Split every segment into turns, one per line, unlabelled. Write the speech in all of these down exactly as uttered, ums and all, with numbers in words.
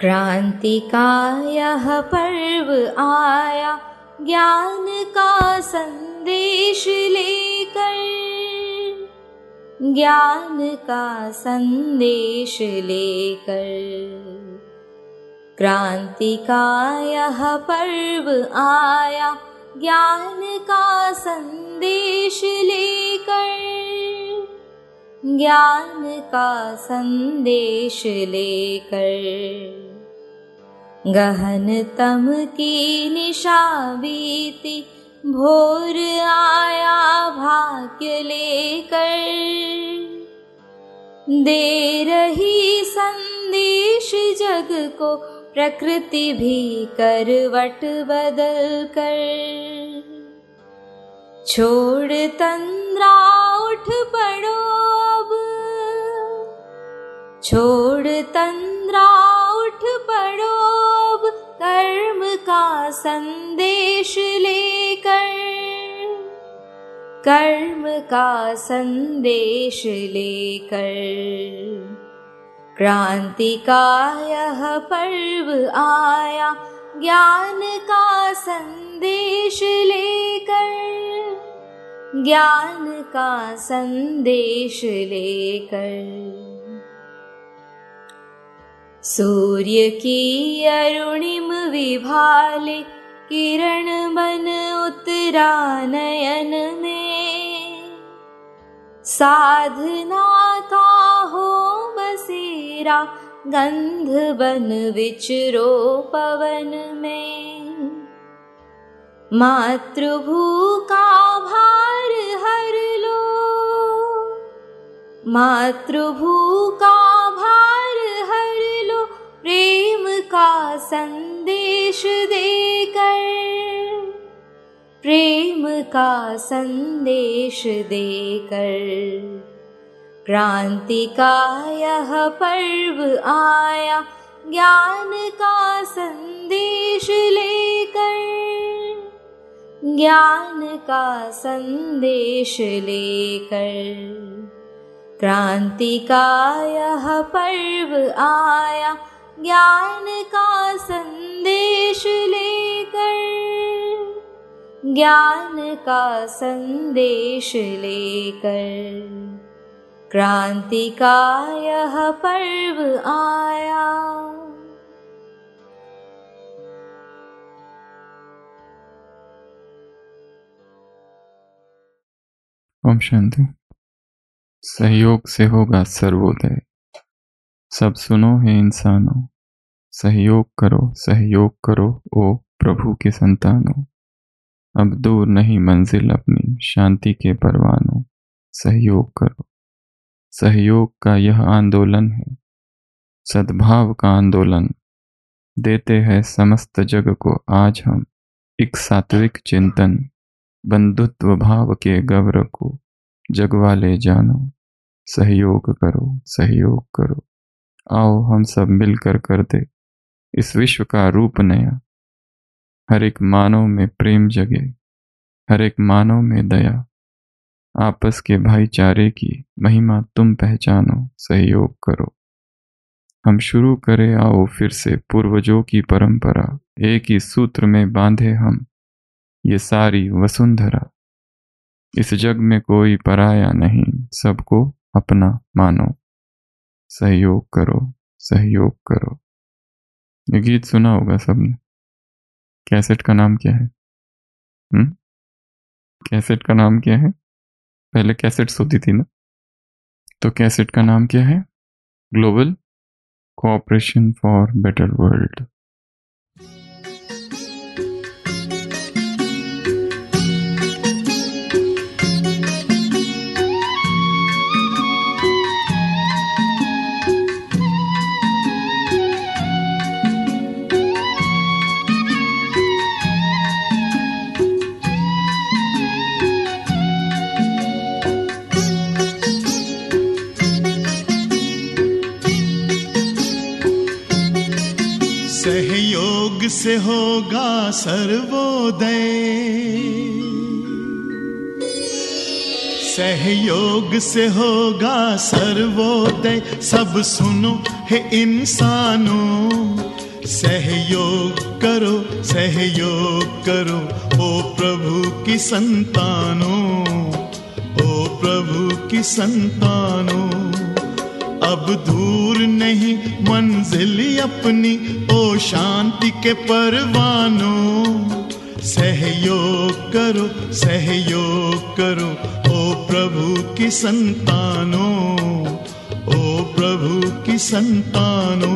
क्रांति का यह पर्व आया ज्ञान का संदेश लेकर, ज्ञान का संदेश लेकर। क्रांति का यह पर्व आया ज्ञान का संदेश लेकर, ज्ञान का संदेश लेकर। गहन तम की निशा बीती, भोर आया भाग्य लेकर। दे रही संदेश जग को प्रकृति भी करवट बदल कर। छोड़ तंद्रा उठ पड़ो अब, छोड़ तंद्रा उठ पड़ो अब, कर्म का संदेश लेकर, कर्म का संदेश लेकर। क्रांति का यह पर्व आया ज्ञान का संदेश लेकर, ज्ञान का संदेश लेकर। सूर्य की अरुणिम विभाले किरण बन उतरा नयन में। साधना का हो बसेरा गंध बन विचरो पवन में। मातृभू का भार हर लो, मातृभू का भार हर लो, प्रेम का संदेश देकर, प्रेम का संदेश देकर। क्रांति का यह पर्व आया ज्ञान का संदेश लेकर, ज्ञान का संदेश लेकर। क्रांति का यह पर्व आया ज्ञान का संदेश लेकर, ज्ञान का संदेश लेकर। क्रांति का यह पर्व आया।
ओम शांति। सहयोग से होगा सर्वोदय। सब सुनो हे इंसानों, सहयोग करो सहयोग करो ओ प्रभु के संतानों। अब दूर नहीं मंजिल अपनी, शांति के परवानों। सहयोग करो। सहयोग का यह आंदोलन है, सद्भाव का आंदोलन। देते हैं समस्त जग को आज हम एक सात्विक चिंतन। बंधुत्व भाव के गौरव को जग वाले जानो। सहयोग करो सहयोग करो। आओ हम सब मिलकर कर दे इस विश्व का रूप नया। हर एक मानव में प्रेम जगे, हर एक मानव में दया। आपस के भाईचारे की महिमा तुम पहचानो। सहयोग करो। हम शुरू करें आओ फिर से पूर्वजों की परंपरा। एक ही सूत्र में बांधे हम ये सारी वसुंधरा। इस जग में कोई पराया नहीं, सबको अपना मानो। सहयोग करो सहयोग करो। ये गीत सुना होगा सबने। कैसेट का नाम क्या है? हम्म कैसेट का नाम क्या है? पहले कैसेट्स होती थी ना, तो कैसेट का नाम क्या है? Global cooperation for better world.
सहयोग से होगा सर्वोदय, सहयोग से होगा सर्वोदय, सब सुनो हे इंसानों। सहयोग करो सहयोग करो ओ प्रभु की संतानों, ओ प्रभु की संतानों। अब दूर नहीं मंजिल अपनी, ओ शांति के परवानों। सहयोग करो सहयोग करो ओ प्रभु की संतानों, ओ प्रभु की संतानों।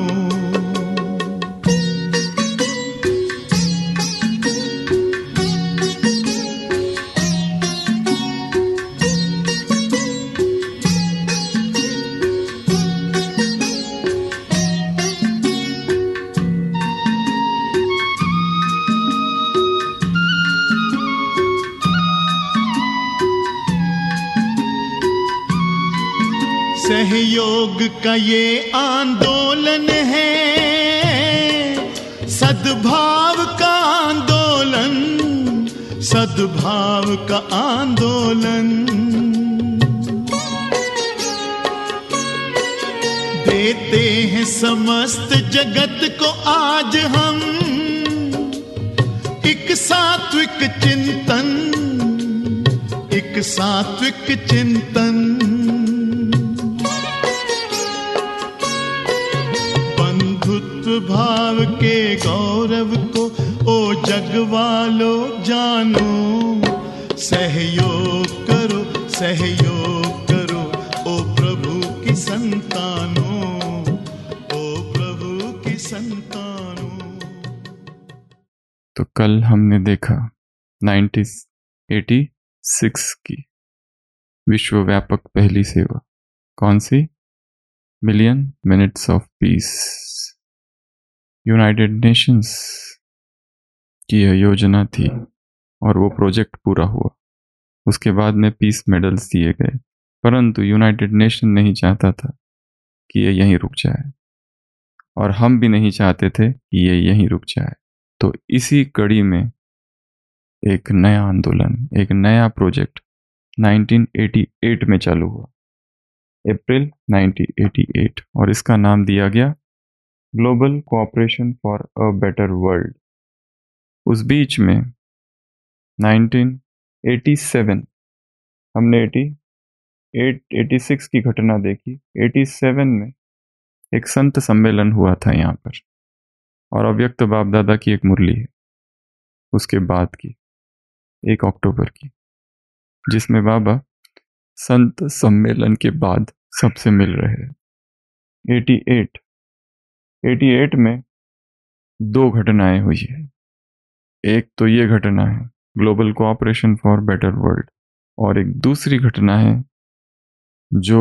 सहयोग का ये आंदोलन है, सद्भाव का आंदोलन, सद्भाव का आंदोलन। देते हैं समस्त जगत को आज हम एक सात्विक चिंतन, एक सात्विक चिंतन। भाव के गौरव को ओ जग वालो जानो। सहयोग करो सहयोग करो ओ प्रभु की संतानों, ओ प्रभु की संतानों।
तो कल हमने देखा उन्नीस सौ छियासी की विश्वव्यापक पहली सेवा, कौन सी? Million minutes of peace. United Nations की यह योजना थी और वो प्रोजेक्ट पूरा हुआ। उसके बाद में पीस मेडल्स दिए गए, परंतु यूनाइटेड नेशन नहीं चाहता था कि ये यहीं रुक जाए, और हम भी नहीं चाहते थे कि ये यहीं रुक जाए। तो इसी कड़ी में एक नया आंदोलन, एक नया प्रोजेक्ट उन्नीस सौ अट्ठासी में चालू हुआ, अप्रैल उन्नीस सौ अट्ठासी, और इसका नाम दिया गया global cooperation for a better world. उस बीच में उन्नीस सौ सत्तासी हमने अट्ठासी छियासी की घटना देखी। सत्तासी में एक संत सम्मेलन हुआ था यहाँ पर, और अव्यक्त बाप दादा की एक मुरली है उसके बाद की, एक अक्टूबर की, जिसमें बाबा संत सम्मेलन के बाद सबसे मिल रहे हैं। अट्ठासी अट्ठासी में दो घटनाएं हुई है। एक तो ये घटना है global cooperation for better world, और एक दूसरी घटना है जो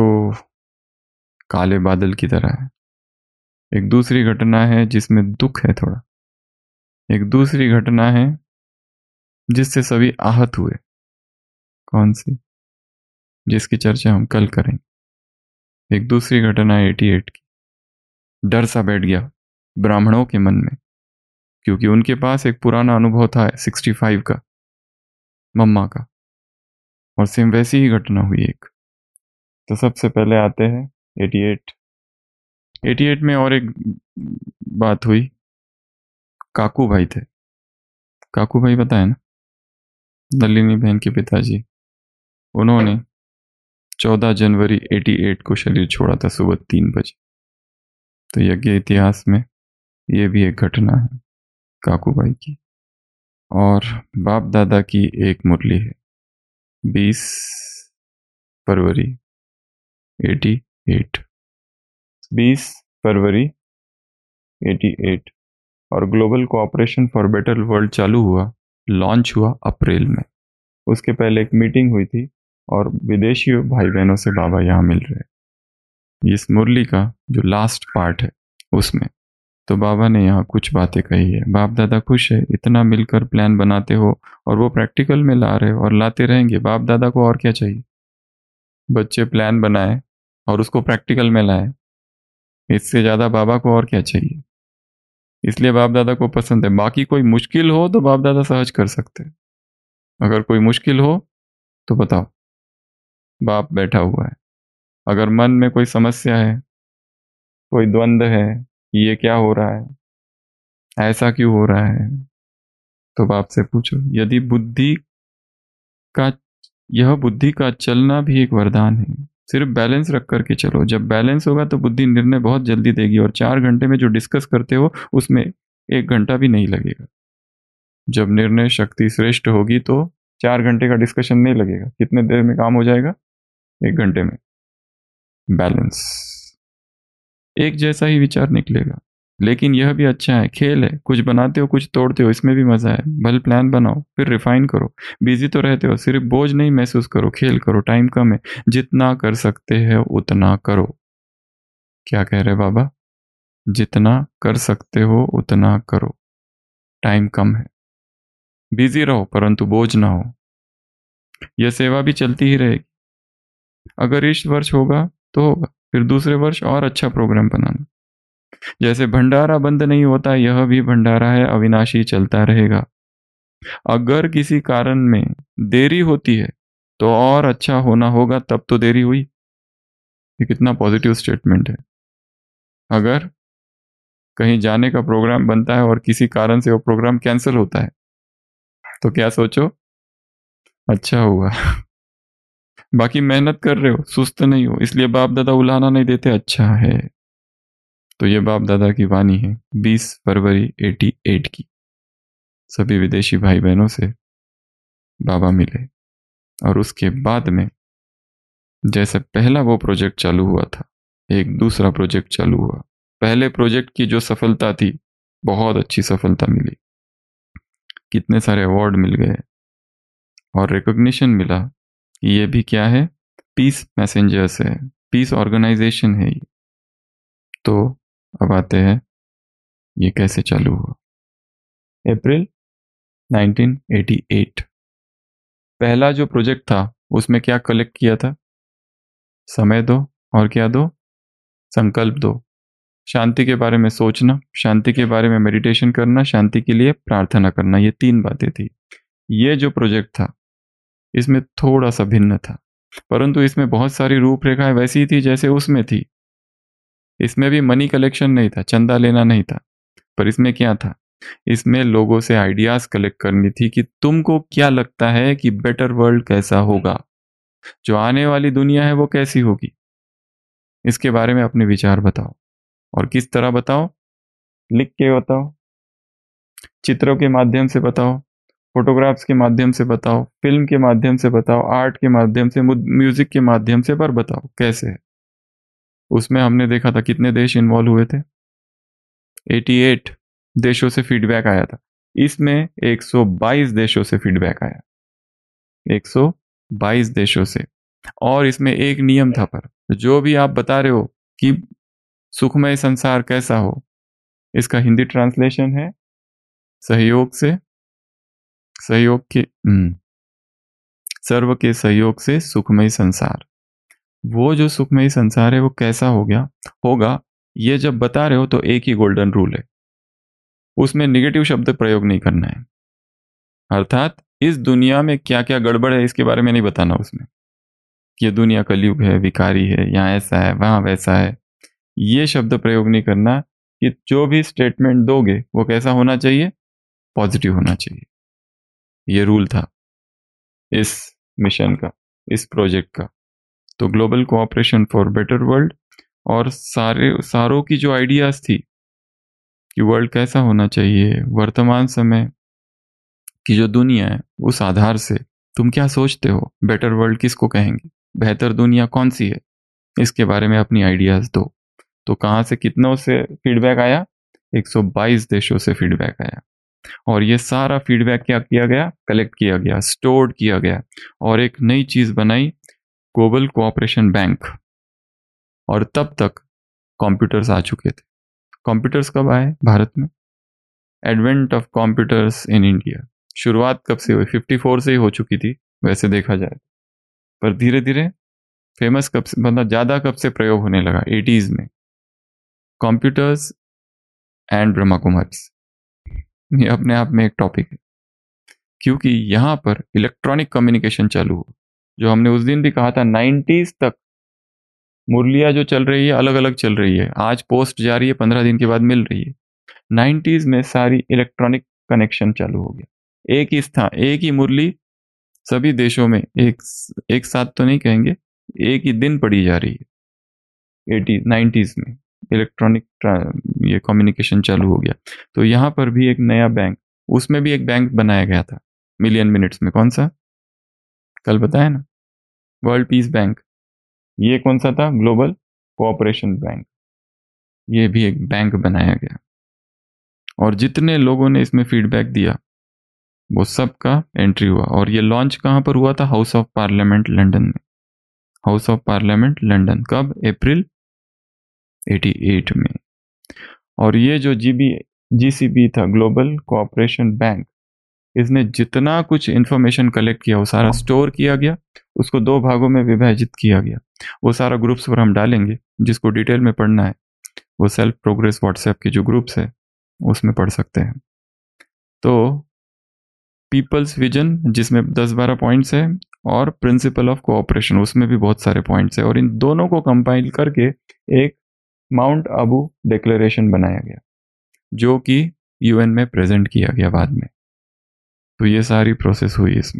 काले बादल की तरह है। एक दूसरी घटना है जिसमें दुख है थोड़ा। एक दूसरी घटना है जिससे सभी आहत हुए। कौन सी? जिसकी चर्चा हम कल करेंगे। एक दूसरी घटना है अट्ठासी की। डर सा बैठ गया ब्राह्मणों के मन में, क्योंकि उनके पास एक पुराना अनुभव था पैंसठ का, मम्मा का, और सेम वैसी ही घटना हुई एक। तो सबसे पहले आते हैं अट्ठासी अट्ठासी में और एक बात हुई। काकू भाई थे, काकू भाई पता है ना, नलिनी बहन के पिताजी। उन्होंने चौदह जनवरी अट्ठासी को शरीर छोड़ा था सुबह तीन बजे। तो यज्ञ इतिहास में ये भी एक घटना है काकू भाई की। और बाप दादा की एक मुरली है बीस फरवरी अट्ठासी, बीस फरवरी अट्ठासी, और global cooperation for better world चालू हुआ, लॉन्च हुआ अप्रैल में। उसके पहले एक मीटिंग हुई थी और विदेशी भाई बहनों से बाबा यहाँ मिल रहे हैं। इस मुरली का जो लास्ट पार्ट है उसमें तो बाबा ने यहाँ कुछ बातें कही है। बाप दादा खुश है, इतना मिलकर प्लान बनाते हो और वो प्रैक्टिकल में ला रहे हो और लाते रहेंगे। बाप दादा को और क्या चाहिए? बच्चे प्लान बनाए और उसको प्रैक्टिकल में लाए, इससे ज़्यादा बाबा को और क्या चाहिए? इसलिए बाप दादा को पसंद है। बाकी कोई मुश्किल हो तो बाप दादा सहज कर सकते हैं, अगर कोई मुश्किल हो तो बताओ, बाप बैठा हुआ है। अगर मन में कोई समस्या है, कोई द्वंद्व है, ये क्या हो रहा है, ऐसा क्यों हो रहा है, तो बाप से पूछो। यदि बुद्धि का यह बुद्धि का चलना भी एक वरदान है। सिर्फ बैलेंस रख करके चलो। जब बैलेंस होगा तो बुद्धि निर्णय बहुत जल्दी देगी, और चार घंटे में जो डिस्कस करते हो उसमें एक घंटा भी नहीं लगेगा। जब निर्णय शक्ति श्रेष्ठ होगी तो चार घंटे का डिस्कशन नहीं लगेगा। कितने देर में काम हो जाएगा? एक घंटे में। बैलेंस, एक जैसा ही विचार निकलेगा। लेकिन यह भी अच्छा है, खेल है, कुछ बनाते हो कुछ तोड़ते हो, इसमें भी मजा है। भले प्लान बनाओ फिर रिफाइन करो। बिजी तो रहते हो, सिर्फ बोझ नहीं महसूस करो, खेल करो। टाइम कम है, जितना कर सकते हैं उतना करो। क्या कह रहे बाबा? जितना कर सकते हो उतना करो, टाइम कम है। बिजी रहो परंतु बोझ ना हो। यह सेवा भी चलती ही रहेगी। अगर इस वर्ष होगा तो होगा, फिर दूसरे वर्ष और अच्छा प्रोग्राम बनाना। जैसे भंडारा बंद नहीं होता, यह भी भंडारा है, अविनाशी चलता रहेगा। अगर किसी कारण में देरी होती है तो और अच्छा होना होगा, तब तो देरी हुई। ये कितना पॉजिटिव स्टेटमेंट है। अगर कहीं जाने का प्रोग्राम बनता है और किसी कारण से वो प्रोग्राम कैंसिल होता है तो क्या सोचो? अच्छा हुआ। बाकी मेहनत कर रहे हो, सुस्त नहीं हो, इसलिए बाप दादा उलाहना नहीं देते, अच्छा है। तो ये बाप दादा की वाणी है बीस फरवरी अठासी की। सभी विदेशी भाई बहनों से बाबा मिले, और उसके बाद में जैसे पहला वो प्रोजेक्ट चालू हुआ था, एक दूसरा प्रोजेक्ट चालू हुआ। पहले प्रोजेक्ट की जो सफलता थी, बहुत अच्छी सफलता मिली, कितने सारे अवार्ड मिल गए और रिकॉग्निशन मिला कि ये भी क्या है, पीस मैसेंजर्स है, पीस ऑर्गेनाइजेशन है ये। तो अब आते हैं ये कैसे चालू हुआ। अप्रैल नाइनटीन एटी एट पहला जो प्रोजेक्ट था उसमें क्या कलेक्ट किया था? समय दो, और क्या दो? संकल्प दो। शांति के बारे में सोचना, शांति के बारे में मेडिटेशन करना, शांति के लिए प्रार्थना करना, ये तीन बातें थी। ये जो प्रोजेक्ट था इसमें थोड़ा सा भिन्न था, परंतु इसमें बहुत सारी रूपरेखाएं वैसी थी जैसे उसमें थी। इसमें भी मनी कलेक्शन नहीं था, चंदा लेना नहीं था, पर इसमें क्या था? इसमें लोगों से आइडियाज कलेक्ट करनी थी कि तुमको क्या लगता है कि बेटर वर्ल्ड कैसा होगा, जो आने वाली दुनिया है वो कैसी होगी। इसके बारे में अपने विचार बताओ। और किस तरह बताओ? लिख के बताओ, चित्रों के माध्यम से बताओ, फोटोग्राफ्स के माध्यम से बताओ, फिल्म के माध्यम से बताओ, आर्ट के माध्यम से, म्यूजिक के माध्यम से, पर बताओ कैसे है। उसमें हमने देखा था कितने देश इन्वॉल्व हुए थे, अठासी देशों से फीडबैक आया था। इसमें एक सौ बाईस देशों से फीडबैक आया, एक सौ बाईस देशों से। और इसमें एक नियम था, पर जो भी आप बता रहे हो कि सुखमय संसार कैसा हो, इसका हिंदी ट्रांसलेशन है सहयोग से, सहयोग के सर्व के सहयोग से सुखमय संसार। वो जो सुखमय संसार है वो कैसा हो गया होगा, ये जब बता रहे हो तो एक ही गोल्डन रूल है, उसमें निगेटिव शब्द प्रयोग नहीं करना है। अर्थात इस दुनिया में क्या क्या गड़बड़ है इसके बारे में नहीं बताना उसमें, कि ये दुनिया कलयुग है, विकारी है, यहाँ ऐसा है, वहां वैसा है, ये शब्द प्रयोग नहीं करना। कि जो भी स्टेटमेंट दोगे वो कैसा होना चाहिए? पॉजिटिव होना चाहिए। ये रूल था इस मिशन का, इस प्रोजेक्ट का। तो global cooperation for better world, और सारे सारों की जो आइडियाज थी कि वर्ल्ड कैसा होना चाहिए, वर्तमान समय की जो दुनिया है उस आधार से तुम क्या सोचते हो, बेटर वर्ल्ड किसको कहेंगे, बेहतर दुनिया कौन सी है, इसके बारे में अपनी आइडियाज दो। तो कहां से कितनों से फीडबैक आया? एक सौ बाईस देशों से फीडबैक आया। और ये सारा फीडबैक क्या किया गया? कलेक्ट किया गया, स्टोर किया गया, और एक नई चीज बनाई, ग्लोबल कोऑपरेशन बैंक। और तब तक कंप्यूटर्स आ चुके थे। कंप्यूटर्स कब आए भारत में? Advent of computers in India. शुरुआत कब से हुई? चौवन से ही हो चुकी थी वैसे देखा जाए, पर धीरे धीरे फेमस कब से, मतलब ज्यादा कब से प्रयोग होने लगा? एटीज में। कंप्यूटर्स एंड ब्रह्मा कुमारीज, ये अपने आप में एक टॉपिक है, क्योंकि यहां पर इलेक्ट्रॉनिक कम्युनिकेशन चालू हुआ। जो हमने उस दिन भी कहा था, नाइन्टीज तक मुरलियाँ जो चल रही है अलग अलग चल रही है, आज पोस्ट जा रही है, पंद्रह दिन के बाद मिल रही है। नाइन्टीज में सारी इलेक्ट्रॉनिक कनेक्शन चालू हो गया, एक ही स्थान, एक ही मुरली सभी देशों में एक एक साथ तो नहीं कहेंगे, एक ही दिन पड़ी जा रही है। एटी नाइन्टीज में इलेक्ट्रॉनिक ये कम्युनिकेशन चालू हो गया। तो यहाँ पर भी एक नया बैंक, उसमें भी एक बैंक बनाया गया था मिलियन मिनट्स में। कौन सा? कल बताया ना, वर्ल्ड पीस बैंक। ये कौन सा था? Global cooperation bank. ये भी एक बैंक बनाया गया, और जितने लोगों ने इसमें फीडबैक दिया वो सबका एंट्री हुआ। और ये लॉन्च कहाँ पर हुआ था? हाउस ऑफ पार्लियामेंट लंदन में। हाउस ऑफ पार्लियामेंट लंदन कब? अप्रैल अठासी में। और ये जो जीबी जीसीबी था, ग्लोबल कोऑपरेशन बैंक, इसने जितना कुछ इंफॉर्मेशन कलेक्ट किया वो सारा स्टोर किया गया, उसको दो भागों में विभाजित किया गया। वो सारा ग्रुप्स पर हम डालेंगे, जिसको डिटेल में पढ़ना है वो सेल्फ प्रोग्रेस व्हाट्सएप के जो ग्रुप्स है उसमें पढ़ सकते हैं। तो पीपल्स विजन जिसमें दस बारह पॉइंट्स है, और प्रिंसिपल ऑफ कोऑपरेशन उसमें भी बहुत सारे पॉइंट्स है, और इन दोनों को कंपाइल करके एक माउंट आबू डिक्लेरेशन बनाया गया, जो कि यूएन में प्रेजेंट किया गया बाद में। तो ये सारी प्रोसेस हुई इसमें।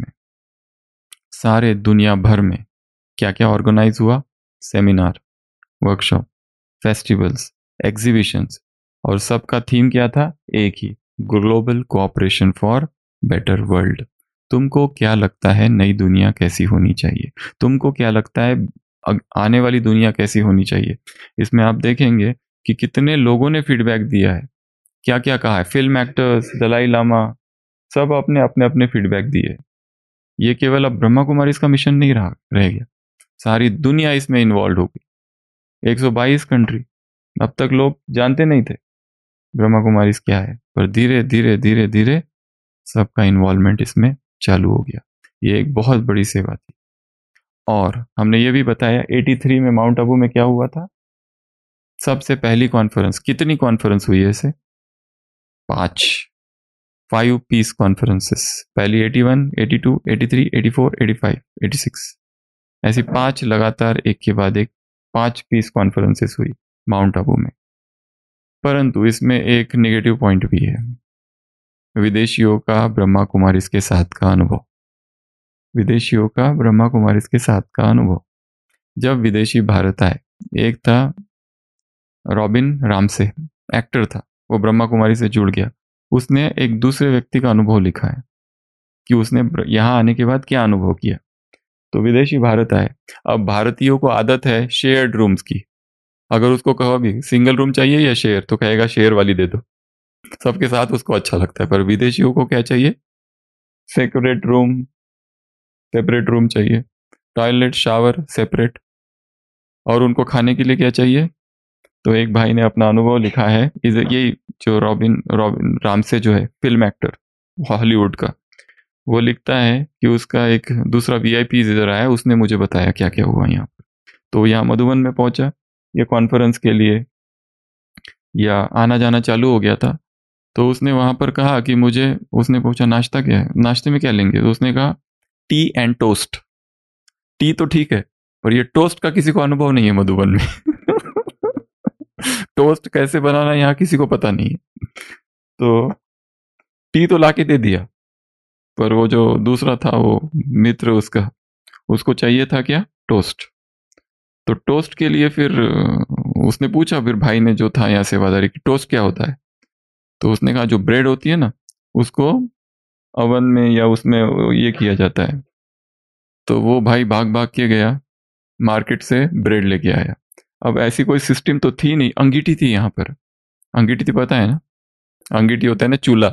सारे दुनिया भर में क्या क्या ऑर्गेनाइज हुआ? सेमिनार, वर्कशॉप, फेस्टिवल्स, एग्जीबिशंस, और सबका थीम क्या था? एक ही, global cooperation for better world. तुमको क्या लगता है नई दुनिया कैसी होनी चाहिए? तुमको क्या लगता है आने वाली दुनिया कैसी होनी चाहिए? इसमें आप देखेंगे कि कितने लोगों ने फीडबैक दिया है, क्या क्या कहा है। फिल्म एक्टर्स, दलाई लामा, सब अपने अपने अपने फीडबैक दिए। ये केवल अब ब्रह्मा कुमारी इसका मिशन नहीं रहा रह गया, सारी दुनिया इसमें इन्वॉल्व हो गई। एक सौ बाईस कंट्री, अब तक लोग जानते नहीं थे ब्रह्मा कुमारी क्या है, पर धीरे धीरे धीरे धीरे सबका इन्वॉल्वमेंट इसमें चालू हो गया। ये एक बहुत बड़ी सेवा थी। और हमने ये भी बताया तिरासी में माउंट आबू में क्या हुआ था? सबसे पहली कॉन्फ्रेंस। कितनी कॉन्फ्रेंस हुई है ऐसे? पांच, फाइव पीस कॉन्फ्रेंसेस। पहली इक्यासी, बयासी, तिरासी, चौरासी, पचासी, छियासी, ऐसी पांच लगातार एक के बाद एक पांच पीस कॉन्फ्रेंसेस हुई माउंट आबू में। परंतु इसमें एक नेगेटिव पॉइंट भी है, विदेशियों का ब्रह्मा कुमारीज के साथ का अनुभव। विदेशियों का ब्रह्मा कुमारीज के साथ का अनुभव। जब विदेशी भारत आए, एक था रॉबिन रामसे, एक्टर था, वो ब्रह्मा कुमारी से जुड़ गया। उसने एक दूसरे व्यक्ति का अनुभव लिखा है कि उसने यहाँ आने के बाद क्या अनुभव किया। तो विदेशी भारत आए, अब भारतीयों को आदत है शेयर्ड रूम्स की। अगर उसको कहो भी सिंगल रूम चाहिए या शेयर, तो कहेगा शेयर वाली दे दो, सबके साथ उसको अच्छा लगता है। पर विदेशियों को क्या चाहिए? सेपरेट रूम, सेपरेट रूम चाहिए, टॉयलेट शावर सेपरेट। और उनको खाने के लिए क्या चाहिए? तो एक भाई ने अपना अनुभव लिखा है, ये जो रॉबिन रॉबिन रामसे जो है फिल्म एक्टर हॉलीवुड का, वो लिखता है कि उसका एक दूसरा वीआईपी इधर आया, उसने मुझे बताया क्या क्या हुआ यहाँ पर। तो यहाँ मधुबन में पहुंचा ये कॉन्फ्रेंस के लिए, या आना जाना चालू हो गया था। तो उसने वहां पर कहा कि मुझे, उसने पूछा नाश्ता क्या है, नाश्ते में क्या लेंगे? तो उसने कहा टी एंड टोस्ट। टी तो ठीक है, पर ये टोस्ट का किसी को अनुभव नहीं है मधुबन में। टोस्ट कैसे बनाना यहाँ किसी को पता नहीं है। तो टी तो लाके दे दिया, पर वो जो दूसरा था वो मित्र उसका, उसको चाहिए था क्या? टोस्ट। तो टोस्ट के लिए फिर उसने पूछा, फिर भाई ने जो था यहाँ सेवादारी की, टोस्ट क्या होता है? तो उसने कहा जो ब्रेड होती है ना, उसको ओवन में या उसमें ये किया जाता है। तो वो भाई भाग भाग के गया मार्केट से, ब्रेड लेके आया। अब ऐसी कोई सिस्टम तो थी नहीं, अंगीठी थी यहाँ पर। अंगीठी तो पता है ना, अंगीठी होता है ना चूल्हा।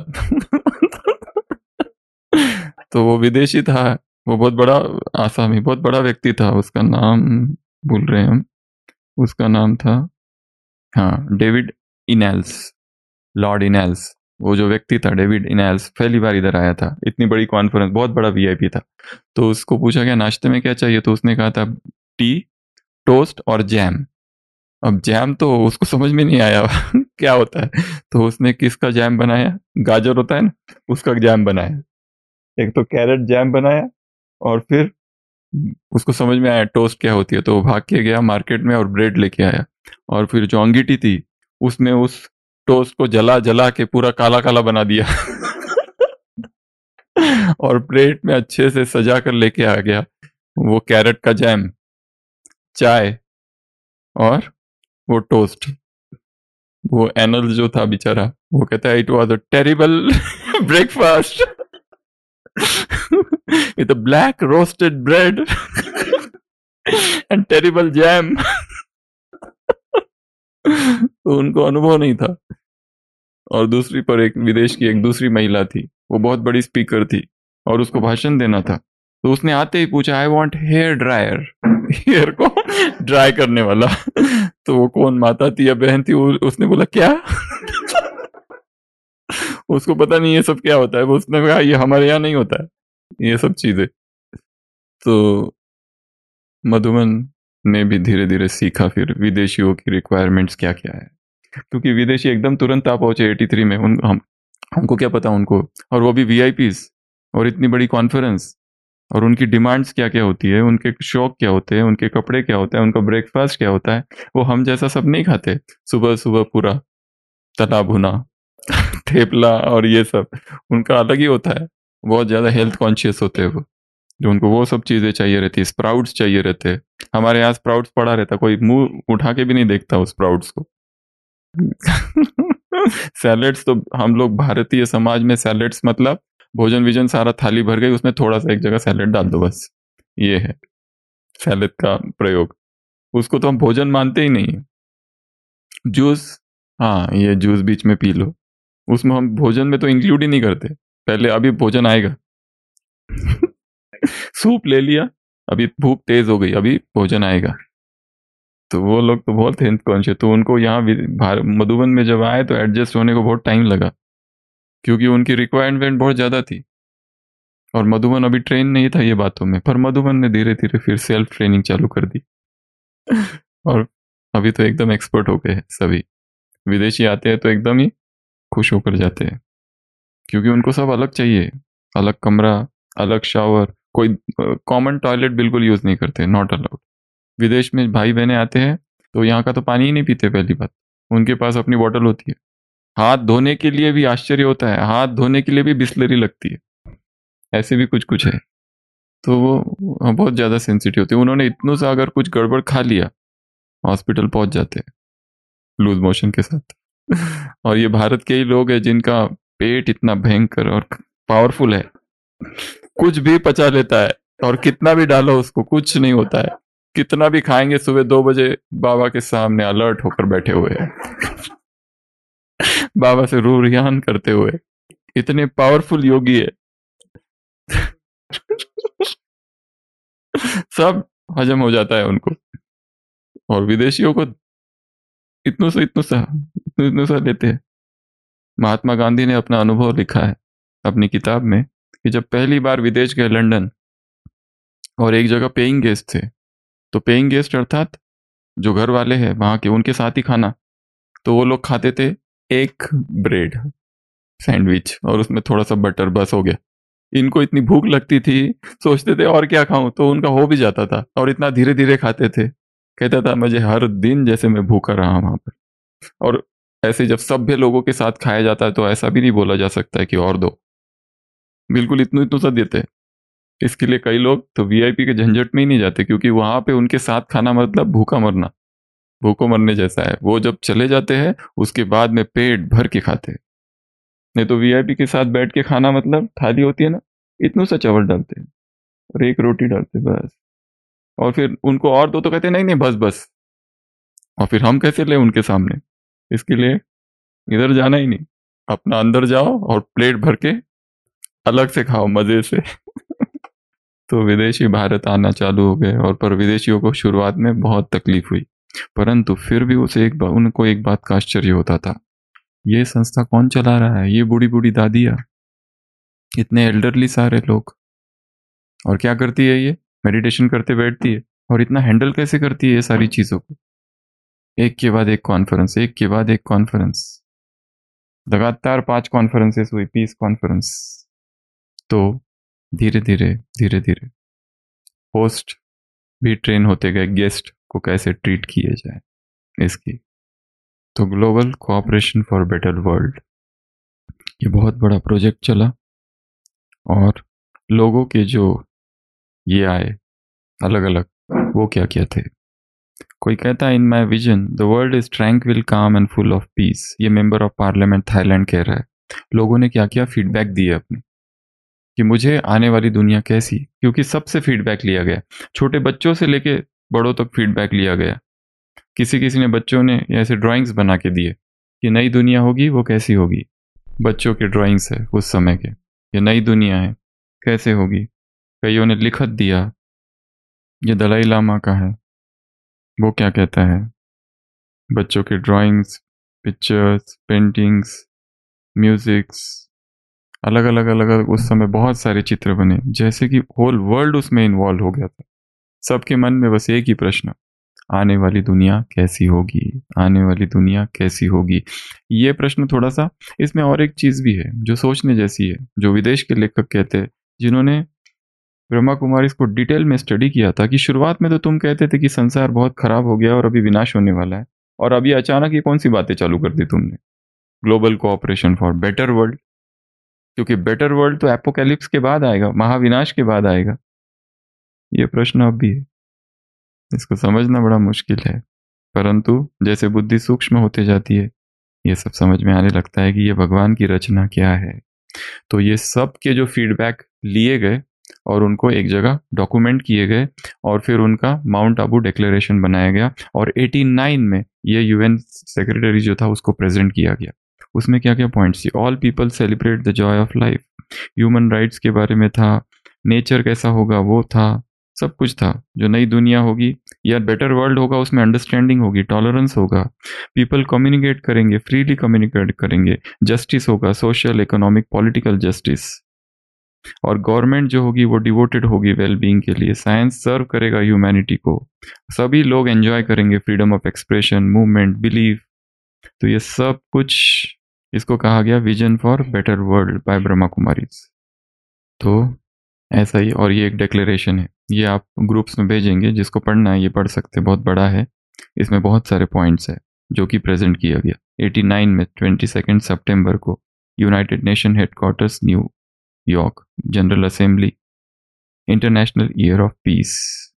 तो वो विदेशी था, वो बहुत बड़ा आसामी, बहुत बड़ा व्यक्ति था, उसका नाम भूल रहे हैं हम, उसका नाम था हाँ डेविड इनेल्स, लॉर्ड इनेल्स। वो जो व्यक्ति था डेविड इनेल्स पहली बार इधर आया था, इतनी बड़ी कॉन्फ्रेंस, बहुत बड़ा वीआईपी था। तो उसको पूछा गया नाश्ते में क्या चाहिए, तो उसने कहा था टी, टोस्ट और जैम। अब जैम तो उसको समझ में नहीं आया क्या होता है। तो उसने किसका जैम बनाया? गाजर होता है ना, उसका जैम बनाया। एक तो कैरेट जैम बनाया, और फिर उसको समझ में आया टोस्ट क्या होती है, तो वो भाग के गया मार्केट में और ब्रेड लेके आया, और फिर जो अंगीठी थी उसमें उस टोस्ट को जला जला के पूरा काला काला बना दिया और प्लेट में अच्छे से सजा कर लेके आ गया वो कैरेट का जैम, चाय और वो टोस्ट। वो एनल जो था बेचारा, वो कहता है it was a terrible breakfast with a black roasted bread and terrible jam. तो उनको अनुभव नहीं था। और दूसरी पर एक विदेश की एक दूसरी महिला थी, वो बहुत बड़ी स्पीकर थी और उसको भाषण देना था, तो उसने आते ही पूछा I want hair dryer, hair को ड्राई करने वाला। तो वो कौन माता थी या बहन थी, उसने बोला क्या उसको पता नहीं ये सब क्या होता है, वो उसने कहा ये हमारे यहाँ नहीं होता है ये सब चीजें। तो मधुबन ने भी धीरे धीरे सीखा फिर विदेशियों की रिक्वायरमेंट्स क्या क्या है, क्योंकि विदेशी एकदम तुरंत आ पहुंचे तिरासी में, उन हम हमको क्या पता उनको, और वो भी वीआईपीज, और इतनी बड़ी कॉन्फ्रेंस, और उनकी डिमांड्स क्या क्या होती है, उनके शौक क्या होते हैं, उनके कपड़े क्या होता है, उनका ब्रेकफास्ट क्या होता है। वो हम जैसा सब नहीं खाते, सुबह सुबह पूरा तला भुना ठेपला और ये सब, उनका अलग ही होता है। बहुत ज्यादा हेल्थ कॉन्शियस होते हैं वो, जो उनको वो सब चीजें चाहिए रहती है, स्प्राउट्स चाहिए रहते हैं। हमारे यहाँ स्प्राउट्स पड़ा रहता, कोई मुंह उठा के भी नहीं देखता उस स्प्राउट्स को। सैलेड्स तो हम लोग भारतीय समाज में सैलेड्स मतलब भोजन विजन सारा थाली भर गई, उसमें थोड़ा सा एक जगह सैलेड डाल दो, बस ये है सैलेड का प्रयोग। उसको तो हम भोजन मानते ही नहीं। जूस, हाँ ये जूस बीच में पी लो, उसमें हम भोजन में तो इंक्लूड ही नहीं करते। पहले अभी भोजन आएगा सूप ले लिया, अभी भूख तेज हो गई, अभी भोजन आएगा। तो वो लोग तो बहुत हेल्थ कॉन्शियस, तो उनको यहाँ मधुबन में जब आए तो एडजस्ट होने को बहुत टाइम लगा, क्योंकि उनकी रिक्वायरमेंट बहुत ज्यादा थी। और मधुबन अभी ट्रेन नहीं था ये बातों में, पर मधुबन ने धीरे धीरे फिर सेल्फ ट्रेनिंग चालू कर दी और अभी तो एकदम एक्सपर्ट हो गए हैं सभी। विदेशी आते हैं तो एकदम ही खुश होकर जाते हैं, क्योंकि उनको सब अलग चाहिए, अलग कमरा, अलग शावर, कोई कॉमन टॉयलेट बिल्कुल यूज नहीं करते, नॉट अलाउड। विदेश में भाई बहने आते हैं तो यहाँ का तो पानी ही नहीं पीते, पहली बात उनके पास अपनी बोतल होती है। हाथ धोने के लिए भी आश्चर्य होता है, हाथ धोने के लिए भी बिस्लरी लगती है, ऐसे भी कुछ कुछ है। तो वो बहुत ज्यादा सेंसिटिव होती है, उन्होंने इतनों सा अगर कुछ गड़बड़ खा लिया हॉस्पिटल पहुंच जाते हैं लूज मोशन के साथ। और ये भारत के ही लोग हैं जिनका पेट इतना भयंकर और पावरफुल है, कुछ भी पचा लेता है, और कितना भी डालो उसको कुछ नहीं होता है। कितना भी खाएंगे, सुबह दो बजे बाबा के सामने अलर्ट होकर बैठे हुए हैं बाबा से रू रियान करते हुए, इतने पावरफुल योगी है सब हजम हो जाता है उनको। और विदेशियों को इतनों से इतनों सा इतनों इतनों सा लेते हैं। महात्मा गांधी ने अपना अनुभव लिखा है अपनी किताब में कि जब पहली बार विदेश गए लंदन, और एक जगह पेइंग गेस्ट थे, तो पेइंग गेस्ट अर्थात जो घर वाले हैं वहां के, उनके साथ ही खाना, तो वो लोग खाते थे एक ब्रेड सैंडविच और उसमें थोड़ा सा बटर, बस हो गया। इनको इतनी भूख लगती थी, सोचते थे और क्या खाऊं, तो उनका हो भी जाता था, और इतना धीरे धीरे खाते थे। कहता था मुझे हर दिन जैसे मैं भूखा रहा वहां पर। और ऐसे जब सभ्य लोगों के साथ खाया जाता है तो ऐसा भी नहीं बोला जा सकता है कि और दो, बिल्कुल इतनू इतनू सा देते हैं। इसके लिए कई लोग तो वीआईपी के झंझट में ही नहीं जाते, क्योंकि वहां पे उनके साथ खाना मतलब भूखा मरना, भूखों मरने जैसा है। वो जब चले जाते हैं उसके बाद में पेट भर के खाते हैं। नहीं तो वीआईपी के साथ बैठ के खाना मतलब थाली होती है ना, इतनू सा चावल डालते हैं और एक रोटी डालते बस, और फिर उनको और दो तो कहते नहीं नहीं बस बस, और फिर हम कैसे ले उनके सामने। इसके लिए इधर जाना ही नहीं, अपना अंदर जाओ और प्लेट भर के अलग से खाओ मजे से तो विदेशी भारत आना चालू हो गए, और पर विदेशियों को शुरुआत में बहुत तकलीफ हुई, परंतु फिर भी उसे एक बात उनको एक बात का आश्चर्य होता था, ये संस्था कौन चला रहा है, ये बूढ़ी बूढ़ी दादियाँ, इतने एल्डरली सारे लोग, और क्या करती है ये, मेडिटेशन करते बैठती है, और इतना हैंडल कैसे करती है ये सारी चीजों को। एक के बाद एक कॉन्फ्रेंस, एक के बाद एक कॉन्फ्रेंस, लगातार पांच कॉन्फ्रेंसेस हुई, पीस कॉन्फ्रेंस। तो धीरे धीरे धीरे धीरे होस्ट भी ट्रेन होते गए गेस्ट को कैसे ट्रीट किए जाए इसकी। तो global cooperation for better world ये बहुत बड़ा प्रोजेक्ट चला और लोगों के जो ये आए अलग अलग, वो क्या क्या थे। कोई कहता है in my vision the world is tranquil calm and full of peace. ये मेंबर ऑफ पार्लियामेंट थाईलैंड कह रहा है। लोगों ने क्या क्या फीडबैक दिए अपनी कि मुझे आने वाली दुनिया कैसी, क्योंकि सबसे फीडबैक लिया गया, छोटे बच्चों से लेके बड़ों तक फीडबैक लिया गया। किसी किसी ने बच्चों ने ऐसे ड्राइंग्स बना के दिए कि नई दुनिया होगी वो कैसी होगी। बच्चों के ड्राइंग्स है उस समय के, ये नई दुनिया है कैसे होगी। कईयों ने लिखत दिया, ये दलाई लामा का है, वो क्या कहता है। बच्चों के ड्राइंग्स, पिक्चर्स, पेंटिंग्स, म्यूजिक्स, अलग अलग अलग अलग उस समय बहुत सारे चित्र बने, जैसे कि होल वर्ल्ड उसमें इन्वॉल्व हो गया था। सबके मन में बस एक ही प्रश्न, आने वाली दुनिया कैसी होगी, आने वाली दुनिया कैसी होगी। ये प्रश्न थोड़ा सा, इसमें और एक चीज भी है जो सोचने जैसी है, जो विदेश के लेखक कहते हैं जिन्होंने ब्रह्मा कुमारी को डिटेल में स्टडी किया था कि शुरुआत में तो तुम कहते थे कि संसार बहुत खराब हो गया और अभी विनाश होने वाला है, और अभी अचानक ये कौन सी बातें चालू कर दी तुमने, global cooperation for better world. क्योंकि बेटर वर्ल्ड तो एपोकैलिप्स के बाद आएगा, महाविनाश के बाद आएगा। ये प्रश्न अब भी है, इसको समझना बड़ा मुश्किल है, परंतु जैसे बुद्धि सूक्ष्म होते जाती है ये सब समझ में आने लगता है कि ये भगवान की रचना क्या है। तो ये सब के जो फीडबैक लिए गए और उनको एक जगह डॉक्यूमेंट किए गए और फिर उनका माउंट आबू डिक्लेरेशन बनाया गया और नवासी में ये यूएन सेक्रेटरी जो था उसको प्रेजेंट किया गया। उसमें क्या क्या पॉइंट्स थी, all people celebrate the joy of life, human rights के बारे में था, नेचर कैसा होगा वो था, सब कुछ था। जो नई दुनिया होगी या बेटर वर्ल्ड होगा उसमें अंडरस्टैंडिंग होगी, टॉलरेंस होगा, पीपल कम्युनिकेट करेंगे, फ्रीली कम्युनिकेट करेंगे, जस्टिस होगा, सोशल इकोनॉमिक पॉलिटिकल जस्टिस, और गवर्नमेंट जो होगी वो डिवोटेड होगी वेलबींग के लिए, साइंस सर्व करेगा ह्यूमैनिटी को, सभी लोग एंजॉय करेंगे freedom of expression, movement, belief. तो ये सब कुछ इसको कहा गया vision for better world by Brahma Kumari. तो ऐसा ही, और ये एक डिक्लेरेशन है, ये आप ग्रुप्स में भेजेंगे, जिसको पढ़ना है ये पढ़ सकते, बहुत बड़ा है, इसमें बहुत सारे पॉइंट्स है जो कि प्रेजेंट किया गया नवासी में ट्वेंटी सेकेंड सितंबर को United Nation headquarters New York, general assembly, international year of peace.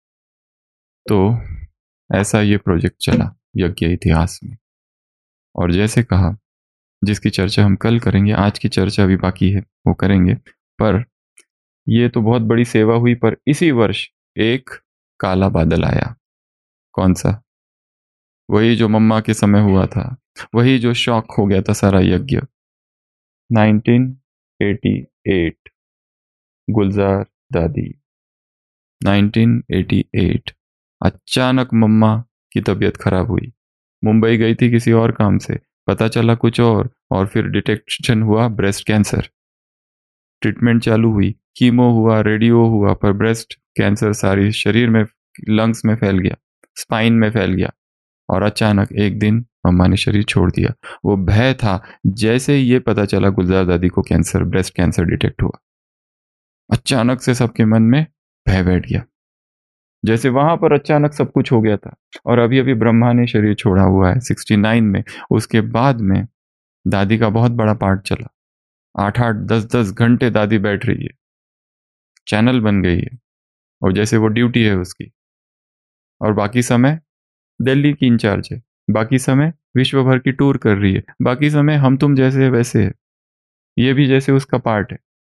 तो ऐसा ये प्रोजेक्ट चला यज्ञ इतिहास में। और जैसे कहा, जिसकी चर्चा हम कल करेंगे, आज की चर्चा अभी बाकी है वो करेंगे, पर ये तो बहुत बड़ी सेवा हुई। पर इसी वर्ष एक काला बादल आया। कौन सा? वही जो मम्मा के समय हुआ था, वही जो शॉक हो गया था सारा यज्ञ। नाइनटीन एटी एट, गुलजार दादी। नाइनटीन एटी एट अचानक मम्मा की तबीयत खराब हुई, मुंबई गई थी किसी और काम से, पता चला कुछ और और फिर डिटेक्शन हुआ ब्रेस्ट कैंसर। ट्रीटमेंट चालू हुई, कीमो हुआ, रेडियो हुआ, पर ब्रेस्ट कैंसर सारी शरीर में, लंग्स में फैल गया, स्पाइन में फैल गया, और अचानक एक दिन मम्मा ने शरीर छोड़ दिया। वो भय था, जैसे ही ये पता चला गुलजार दादी को कैंसर, ब्रेस्ट कैंसर डिटेक्ट हुआ, अचानक से सबके मन में भय बैठ गया, जैसे वहां पर अचानक सब कुछ हो गया था। और अभी अभी ब्रह्मा ने शरीर छोड़ा हुआ है सिक्सटी नाइन में। उसके बाद में दादी का बहुत बड़ा पार्ट चला, आठ आठ दस दस घंटे दादी बैठ रही है, चैनल बन गई है, और जैसे वो ड्यूटी है उसकी, और बाकी समय दिल्ली की इंचार्ज है, बाकी समय विश्व भर की टूर कर रही है, बाकी समय हम तुम जैसे है वैसे है, ये भी जैसे उसका पार्ट है,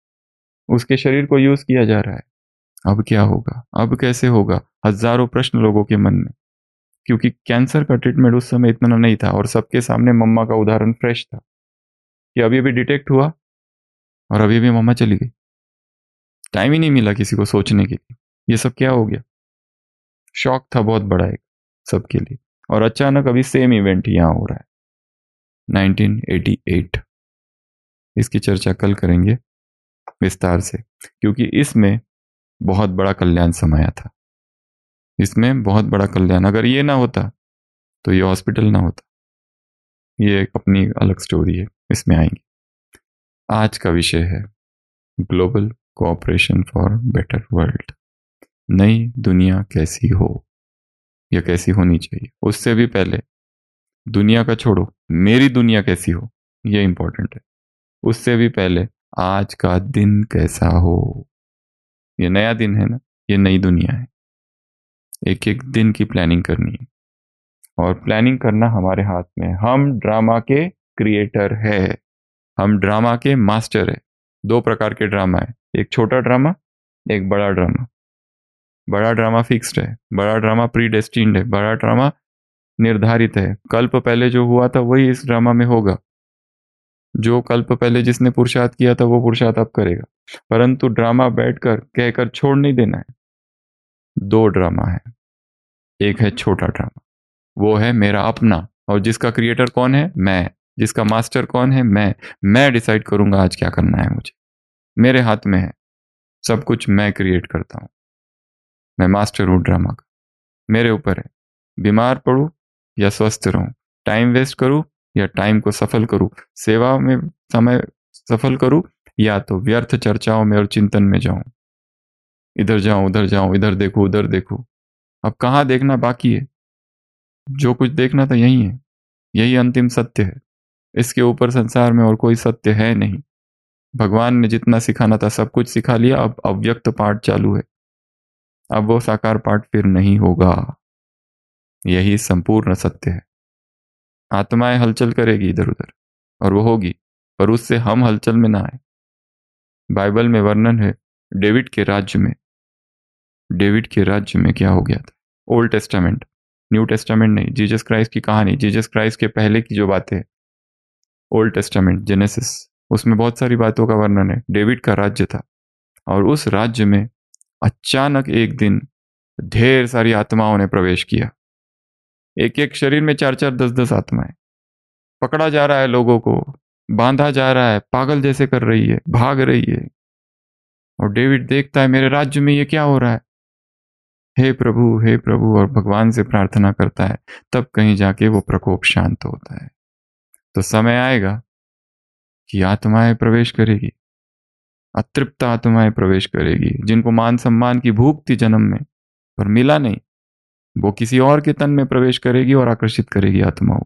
उसके शरीर को यूज किया जा रहा है। अब क्या होगा, अब कैसे होगा, हजारों प्रश्न लोगों के मन में, क्योंकि कैंसर का ट्रीटमेंट उस समय इतना नहीं था, और सबके सामने मम्मा का उदाहरण फ्रेश था कि अभी अभी डिटेक्ट हुआ और अभी भी मम्मा चली गई। टाइम ही नहीं मिला किसी को सोचने के लिए, ये सब क्या हो गया। शॉक था बहुत बड़ा एक सबके लिए, और अचानक अभी सेम इवेंट यहां हो रहा है, नाइनटीन एटी एट। इसकी चर्चा कल करेंगे विस्तार से, क्योंकि इसमें बहुत बड़ा कल्याण समाया था, इसमें बहुत बड़ा कल्याण। अगर ये ना होता तो ये हॉस्पिटल ना होता, ये एक अपनी अलग स्टोरी है, इसमें आएंगे। आज का विषय है global cooperation for better world. नई दुनिया कैसी हो या कैसी होनी चाहिए, उससे भी पहले दुनिया का छोड़ो, मेरी दुनिया कैसी हो ये इंपॉर्टेंट है। उससे भी पहले आज का दिन कैसा हो, ये नया दिन है ना, ये नई दुनिया है। एक एक दिन की प्लानिंग करनी है और प्लानिंग करना हमारे हाथ में। हम ड्रामा के क्रिएटर है, हम ड्रामा के मास्टर है। दो प्रकार के ड्रामा है, एक छोटा ड्रामा, एक बड़ा ड्रामा। बड़ा ड्रामा फिक्स्ड है, बड़ा ड्रामा प्री डेस्टिन्ड है, बड़ा ड्रामा निर्धारित है। कल्प पहले जो हुआ था वही इस ड्रामा में होगा। जो कल्प पहले जिसने पुरुषार्थ किया था वो पुरुषार्थ अब करेगा, परंतु ड्रामा बैठकर कहकर छोड़ नहीं देना है। दो ड्रामा है, एक है छोटा ड्रामा, वो है मेरा अपना, और जिसका क्रिएटर कौन है, मैं। जिसका मास्टर कौन है, मैं। मैं डिसाइड करूंगा आज क्या करना है मुझे, मेरे हाथ में है सब कुछ, मैं क्रिएट करता हूं, मैं मास्टर हूं ड्रामा का, मेरे ऊपर है। बीमार पड़ूं या स्वस्थ रहूं, टाइम वेस्ट करूं या टाइम को सफल करूं, सेवा में समय सफल करूं या तो व्यर्थ चर्चाओं में और चिंतन में जाऊं, इधर जाऊं उधर जाऊं, इधर देखूं उधर देखूं। अब कहां देखना बाकी है, जो कुछ देखना था यही है, यही अंतिम सत्य है। इसके ऊपर संसार में और कोई सत्य है नहीं। भगवान ने जितना सिखाना था सब कुछ सिखा लिया, अब अव्यक्त पाठ चालू है, अब वो साकार पाठ फिर नहीं होगा। यही संपूर्ण सत्य है। आत्माएं हलचल करेगी इधर उधर और वो होगी, पर उससे हम हलचल में ना आए। बाइबल में वर्णन है डेविड के राज्य में, डेविड के राज्य में क्या हो गया था। ओल्ड टेस्टामेंट, न्यू टेस्टामेंट नहीं, जीसस क्राइस्ट की कहानी, जीसस क्राइस्ट के पहले की जो बातें, ओल्ड टेस्टामेंट जेनेसिस, उसमें बहुत सारी बातों का वर्णन है। डेविड का राज्य था और उस राज्य में अचानक एक दिन ढेर सारी आत्माओं ने प्रवेश किया। एक एक शरीर में चार चार दस दस आत्माएं, पकड़ा जा रहा है लोगों को, बांधा जा रहा है, पागल जैसे कर रही है, भाग रही है। और डेविड देखता है मेरे राज्य में ये क्या हो रहा है, हे प्रभु हे प्रभु, और भगवान से प्रार्थना करता है। तब कहीं जाके वो प्रकोप शांत होता है। तो समय आएगा कि आत्माएं प्रवेश करेगी, अतृप्त आत्माएं प्रवेश करेगी, जिनको मान सम्मान की भूख थी जन्म में पर मिला नहीं, वो किसी और के तन में प्रवेश करेगी और आकर्षित करेगी आत्माओं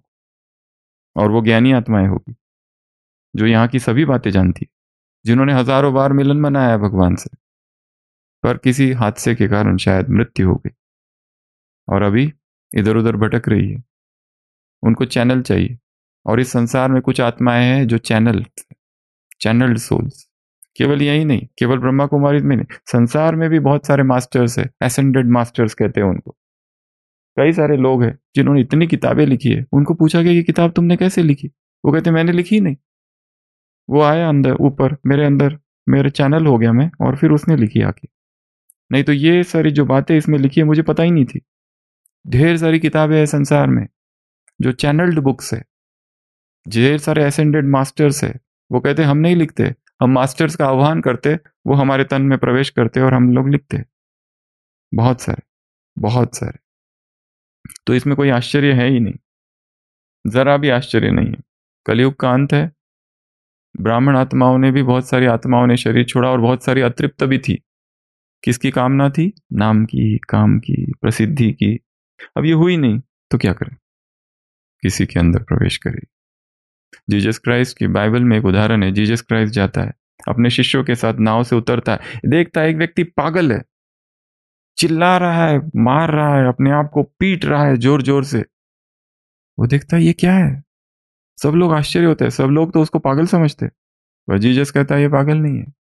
को। और वो ज्ञानी आत्माएं होगी जो यहाँ की सभी बातें जानती, जिन्होंने हजारों बार मिलन मनाया भगवान से, पर किसी हादसे के कारण शायद मृत्यु हो गई और अभी इधर उधर भटक रही है। उनको चैनल चाहिए, और इस संसार में कुछ आत्माएं हैं जो चैनल चैनल्ड सोल्स। केवल यही नहीं, केवल ब्रह्मा कुमारी में नहीं, संसार में भी बहुत सारे मास्टर्स है, एसेंडेड मास्टर्स कहते हैं उनको। कई सारे लोग हैं जिन्होंने इतनी किताबें लिखी है, उनको पूछा गया कि किताब तुमने कैसे लिखी, वो कहते मैंने लिखी नहीं, वो आया अंदर ऊपर मेरे अंदर, मेरे चैनल हो गया मैं, और फिर उसने लिखी आके। नहीं तो ये सारी जो बातें इसमें लिखी है मुझे पता ही नहीं थी। ढेर सारी किताबें हैं संसार में जो चैनल्ड बुक्स है, ढेर सारे एसेंडेड मास्टर्स है। वो कहते हम नहीं लिखते, हम मास्टर्स का आह्वान करते, वो हमारे तन में प्रवेश करते और हम लोग लिखते। बहुत सारे बहुत सारे। तो इसमें कोई आश्चर्य है ही नहीं, जरा भी आश्चर्य नहीं है। कलयुग का अंत है। ब्राह्मण आत्माओं ने भी, बहुत सारी आत्माओं ने शरीर छोड़ा और बहुत सारी अतृप्त भी थी। किसकी कामना थी, नाम की, काम की, प्रसिद्धि की। अब ये हुई नहीं तो क्या करें, किसी के अंदर प्रवेश करे। जीसस क्राइस्ट की बाइबल में एक उदाहरण है। जीसस क्राइस्ट जाता है अपने शिष्यों के साथ, नाव से उतरता है, देखता है एक व्यक्ति पागल है, चिल्ला रहा है, मार रहा है, अपने आप को पीट रहा है जोर जोर से। वो देखता है ये क्या है, सब लोग आश्चर्य होते हैं, सब लोग तो उसको पागल समझते, पर जीसस कहता है ये पागल नहीं है।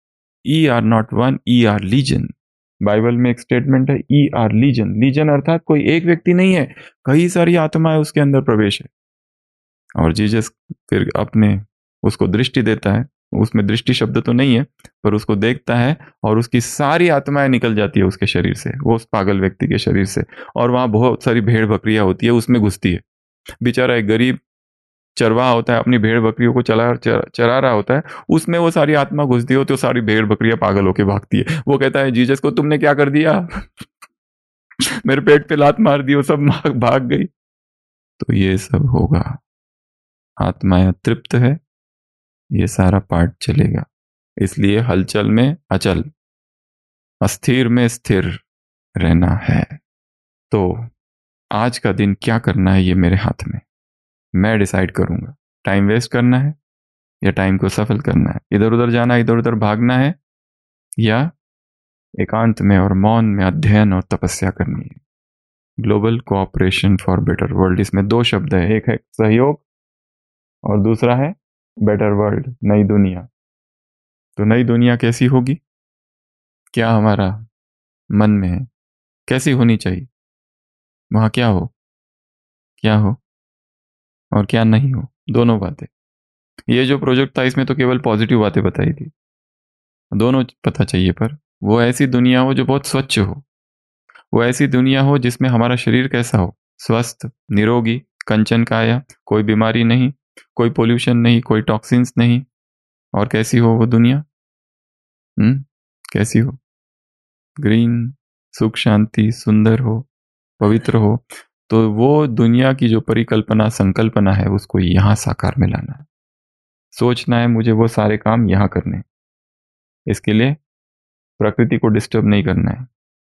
We are not one, we are legion. Bible में एक स्टेटमेंट है, ई आर लीजन। लीजन अर्थात कोई एक व्यक्ति नहीं है, कई सारी आत्माएं उसके अंदर प्रवेश है। और जीसस फिर अपने उसको दृष्टि देता है, उसमें दृष्टि शब्द तो नहीं है, पर उसको देखता है और उसकी सारी आत्माएं निकल जाती है उसके शरीर से, वो उस पागल व्यक्ति के शरीर से। और वहां बहुत सारी भेड़ बकरियां होती है, उसमें घुसती है। बेचारा एक गरीब चरवाहा होता है, अपनी भेड़ बकरियों को चला चरा, चरा रहा होता है, उसमें वो सारी आत्मा घुसती है, तो सारी भेड़ बकरियां पागल होकर भागती है। वो कहता है जीसस को तुमने क्या कर दिया मेरे पेट पे लात मार दी, वो सब भाग गई। तो ये सब होगा, आत्माएं तृप्त है, ये सारा पाठ चलेगा। इसलिए हलचल में अचल, अस्थिर में स्थिर, रहना है। तो आज का दिन क्या करना है ये मेरे हाथ में, मैं डिसाइड करूंगा। टाइम वेस्ट करना है या टाइम को सफल करना है, इधर उधर जाना, इधर उधर भागना है या एकांत में और मौन में अध्ययन और तपस्या करनी है। Global cooperation for better world, इसमें दो शब्द है, एक है सहयोग और दूसरा है बेटर वर्ल्ड, नई दुनिया। तो नई दुनिया कैसी होगी, क्या हमारा मन में है, कैसी होनी चाहिए, वहां क्या हो, क्या हो और क्या नहीं हो, दोनों बातें। ये जो प्रोजेक्ट था इसमें तो केवल पॉजिटिव बातें बताई थी, दोनों पता चाहिए। पर वो ऐसी दुनिया हो जो बहुत स्वच्छ हो, वो ऐसी दुनिया हो जिसमें हमारा शरीर कैसा हो, स्वस्थ, निरोगी, कंचन काया, कोई बीमारी नहीं, कोई पोल्यूशन नहीं, कोई टॉक्सिन्स नहीं। और कैसी हो वो दुनिया, हम्म कैसी हो, ग्रीन, सुख शांति, सुंदर हो, पवित्र हो। तो वो दुनिया की जो परिकल्पना संकल्पना है उसको यहां साकार में लाना है। सोचना है मुझे वो सारे काम यहां करने हैं। इसके लिए प्रकृति को डिस्टर्ब नहीं करना है,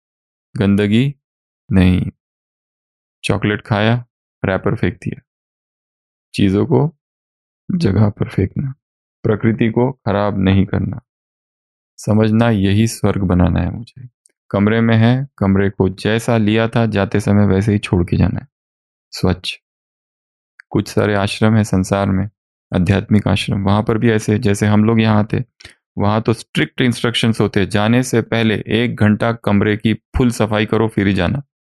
गंदगी नहीं, चॉकलेट खाया रैपर फेंक दिया, चीजों को जगह पर फेंकना, प्रकृति को खराब नहीं करना, समझना यही स्वर्ग बनाना है मुझे। कमरे में है, कमरे को जैसा लिया था जाते समय वैसे ही छोड़ के जाना है, स्वच्छ। कुछ सारे आश्रम है संसार में, आध्यात्मिक आश्रम, वहां पर भी ऐसे जैसे हम लोग यहाँ आते, वहां तो स्ट्रिक्ट इंस्ट्रक्शंस होते, जाने से पहले एक घंटा कमरे की फुल सफाई करो फिर ही जाना,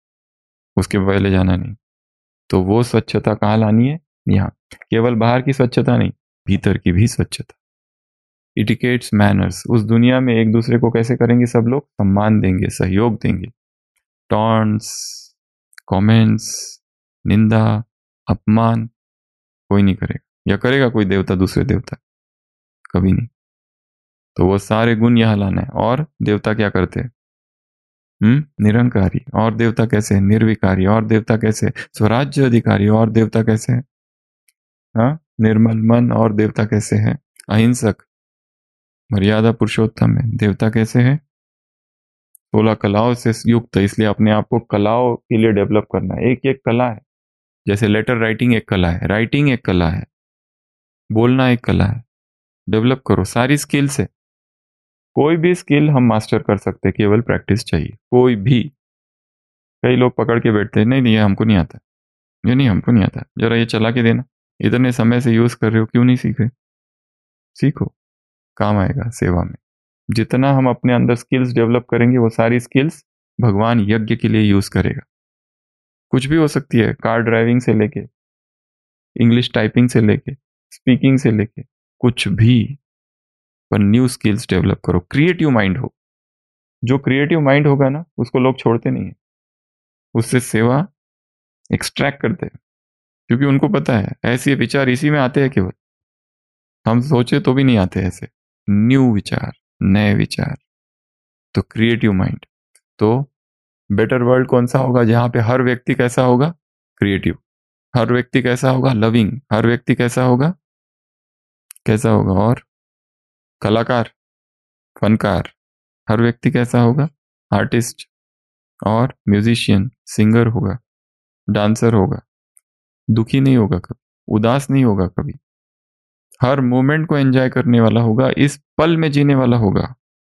उसके पहले जाना नहीं। तो वो स्वच्छता कहाँ लानी है, यहाँ। केवल बाहर की स्वच्छता नहीं, भीतर की भी स्वच्छता। इटिकेट्स, मैनर्स, उस दुनिया में एक दूसरे को कैसे करेंगे सब लोग, सम्मान देंगे, सहयोग देंगे। टॉन्ट्स, कमेंट्स, निंदा, अपमान कोई नहीं करेगा, या करेगा कोई देवता दूसरे देवता, कभी नहीं। तो वो सारे गुण यहाँ लाना है। और देवता क्या करते हैं, हम्म निरंकारी। और देवता कैसे, निर्विकारी। और देवता कैसे, स्वराज्य अधिकारी। और देवता कैसे है, हाँ निर्मल मन। और देवता कैसे है, अहिंसक, मर्यादा पुरुषोत्तम है। देवता कैसे है, सोलह कलाओं से युक्त है। इसलिए अपने आप को कलाओं के लिए डेवलप करना है, एक एक कला है। जैसे लेटर राइटिंग एक कला है, राइटिंग एक कला है, बोलना एक कला है। डेवलप करो सारी स्किल से। कोई भी स्किल हम मास्टर कर सकते, केवल प्रैक्टिस चाहिए, कोई भी। कई लोग पकड़ के बैठते हैं, नहीं नहीं ये हमको नहीं आता, ये नहीं हमको नहीं आता, जरा ये चला के देना, इतने समय से यूज कर रहे हो, क्यों नहीं सीख रहे। सीखो, काम आएगा सेवा में। जितना हम अपने अंदर स्किल्स डेवलप करेंगे वो सारी स्किल्स भगवान यज्ञ के लिए यूज करेगा। कुछ भी हो सकती है, कार ड्राइविंग से लेके, इंग्लिश टाइपिंग से लेके, स्पीकिंग से लेके, कुछ भी। पर न्यू स्किल्स डेवलप करो, क्रिएटिव माइंड हो। जो क्रिएटिव माइंड होगा ना उसको लोग छोड़ते नहीं है, उससे सेवा एक्सट्रैक्ट करते हैं, क्योंकि उनको पता है ऐसे विचार इसी में आते हैं केवल, हम सोचे तो भी नहीं आते ऐसे न्यू विचार, नए विचार। तो क्रिएटिव माइंड। तो बेटर वर्ल्ड कौन सा होगा, जहां पे हर व्यक्ति कैसा होगा, क्रिएटिव। हर व्यक्ति कैसा होगा, लविंग। हर व्यक्ति कैसा होगा, कैसा होगा, और कलाकार, फनकार। हर व्यक्ति कैसा होगा, आर्टिस्ट और म्यूजिशियन, सिंगर होगा, डांसर होगा। दुखी नहीं होगा कभी, उदास नहीं होगा कभी, हर मोमेंट को एंजॉय करने वाला होगा, इस पल में जीने वाला होगा।